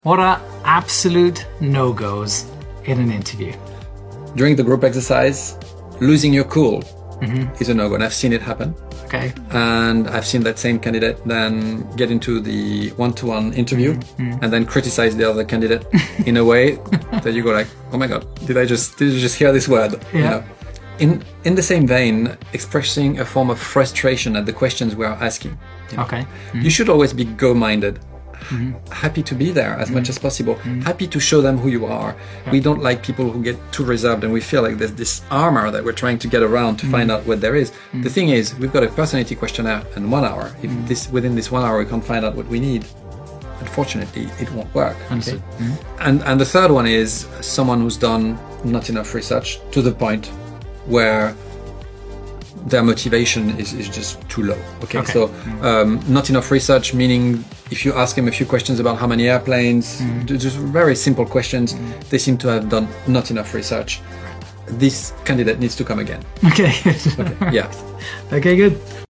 What are absolute no-goes in an interview? During the group exercise, losing your cool is a no-go, and I've seen it happen. Okay. And I've seen that same candidate then get into the one-to-one interview and then criticize the other candidate in a way that you go like, oh my God, did you just hear this word? Yeah. You know? In the same vein, expressing a form of frustration at the questions we are asking. You know? Okay. You should always be go-minded. Happy to be there as much as possible. Happy to show them who you are. We don't like people who get too reserved and we feel like there's this armor that we're trying to get around to find out what there is. The thing is, we've got a personality questionnaire in 1 hour. If within this 1 hour we can't find out what we need, unfortunately, it won't work. Okay? And the third one is someone who's done not enough research to the point where their motivation is just too low. Okay. So not enough research, meaning if you ask them a few questions about how many airplanes, just very simple questions, they seem to have done not enough research. This candidate needs to come again. Okay. Okay. Yeah. Okay, good.